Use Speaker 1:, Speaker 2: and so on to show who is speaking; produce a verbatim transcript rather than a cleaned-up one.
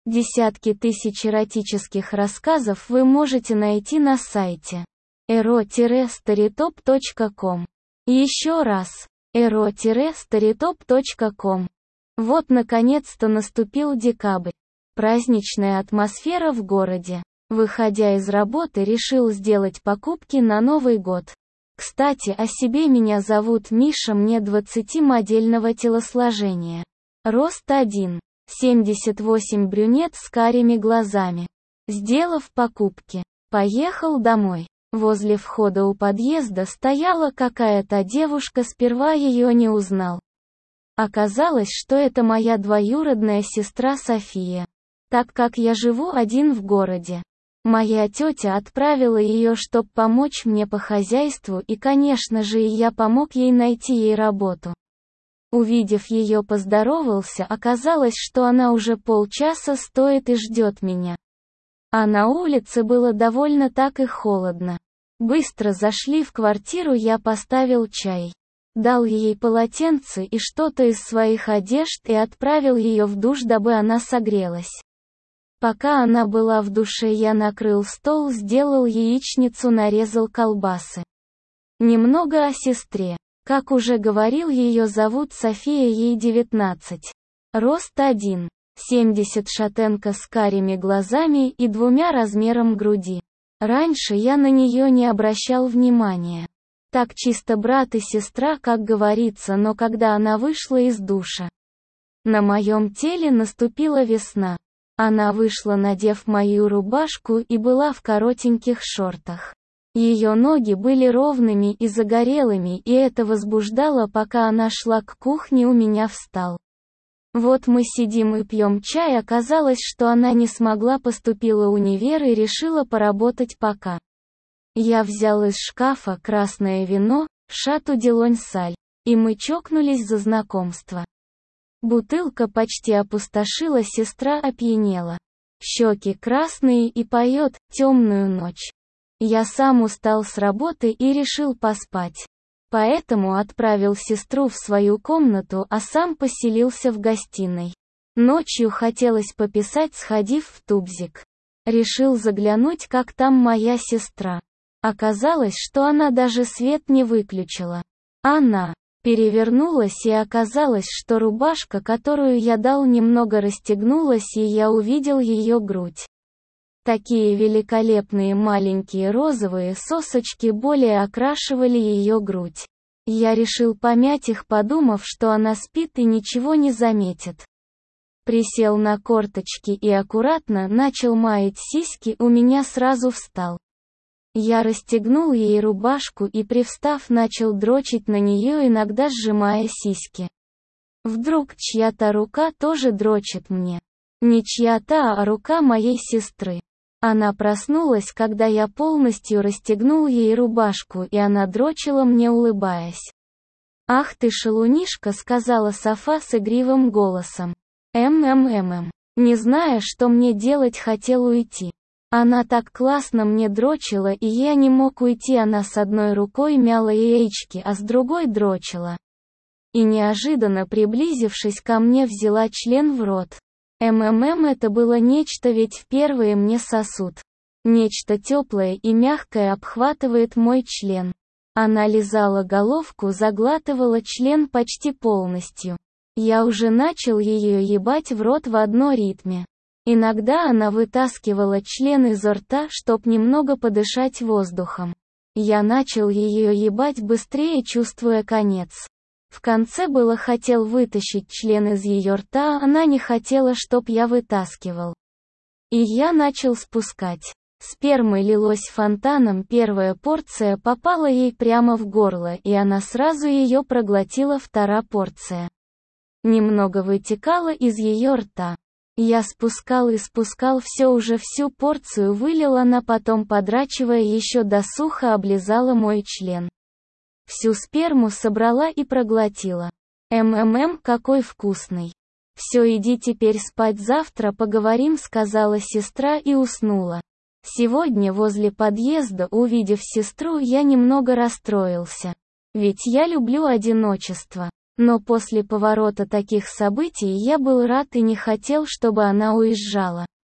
Speaker 1: Десятки тысяч эротических рассказов вы можете найти на сайте эро старитоп точка ком. Еще раз, эро старитоп точка ком. Вот наконец-то наступил декабрь. Праздничная атмосфера в городе. Выходя из работы, решил сделать покупки на Новый год. Кстати, о себе: меня зовут Миша, мне двадцать, модельного телосложения. Рост один семьдесят восемь, брюнет с карими глазами. Сделав покупки, поехал домой. Возле входа у подъезда стояла какая-то девушка, сперва ее не узнал. Оказалось, что это моя двоюродная сестра София. Так как я живу один в городе, моя тетя отправила ее, чтобы помочь мне по хозяйству, и, конечно же, и я помог ей найти ей работу. Увидев ее, поздоровался, оказалось, что она уже полчаса стоит и ждет меня. А на улице было довольно так и холодно. Быстро зашли в квартиру, я поставил чай, дал ей полотенце и что-то из своих одежд и отправил ее в душ, дабы она согрелась. Пока она была в душе, я накрыл стол, сделал яичницу, нарезал колбасы. Немного о сестре. Как уже говорил, ее зовут София, ей девятнадцать. Рост один семьдесят, шатенка с карими глазами и двумя размером груди. Раньше я на нее не обращал внимания. Так чисто брат и сестра, как говорится, но когда она вышла из душа, на моем теле наступила весна. Она вышла, надев мою рубашку, и была в коротеньких шортах. Ее ноги были ровными и загорелыми, и это возбуждало. Пока она шла к кухне, у меня встал. Вот мы сидим и пьем чай, оказалось, что она не смогла, поступила в универ и решила поработать пока. Я взял из шкафа красное вино, шату де Лонсаль, и мы чокнулись за знакомство. Бутылка почти опустошила, сестра опьянела. Щеки красные и поет «Темную ночь». Я сам устал с работы и решил поспать. Поэтому отправил сестру в свою комнату, а сам поселился в гостиной. Ночью хотелось пописать, сходив в тубзик. Решил заглянуть, как там моя сестра. Оказалось, что она даже свет не выключила. Она перевернулась, и оказалось, что рубашка, которую я дал, немного расстегнулась, и я увидел ее грудь. Такие великолепные маленькие розовые сосочки более окрашивали ее грудь. Я решил помять их, подумав, что она спит и ничего не заметит. Присел на корточки и аккуратно начал маять сиськи, у меня сразу встал. Я расстегнул ей рубашку и, привстав, начал дрочить на нее, иногда сжимая сиськи. Вдруг чья-то рука тоже дрочит мне. Не чья-то, а рука моей сестры. Она проснулась, когда я полностью расстегнул ей рубашку, и она дрочила мне, улыбаясь. «Ах ты шалунишка», — сказала Софа с игривым голосом. «М-м-м-м». Не зная, что мне делать, хотел уйти. Она так классно мне дрочила, и я не мог уйти. Она с одной рукой мяла яички, а с другой дрочила. И неожиданно, приблизившись ко мне, взяла член в рот. МММ это было нечто, ведь впервые мне сосут. Нечто теплое и мягкое обхватывает мой член. Она лизала головку, заглатывала член почти полностью. Я уже начал ее ебать в рот в одно ритме. Иногда она вытаскивала член изо рта, чтоб немного подышать воздухом. Я начал ее ебать быстрее, чувствуя конец. В конце было хотел вытащить член из ее рта, она не хотела, чтоб я вытаскивал. И я начал спускать. Спермы лилось фонтаном, первая порция попала ей прямо в горло, и она сразу ее проглотила, вторая порция немного вытекала из ее рта. Я спускал и спускал, все уже всю порцию вылил, она потом, подрачивая еще до суха, облизала мой член. Всю сперму собрала и проглотила. МММ, какой вкусный. Все, иди теперь спать, завтра поговорим, сказала сестра и уснула. Сегодня возле подъезда, увидев сестру, я немного расстроился. Ведь я люблю одиночество. Но после поворота таких событий я был рад и не хотел, чтобы она уезжала.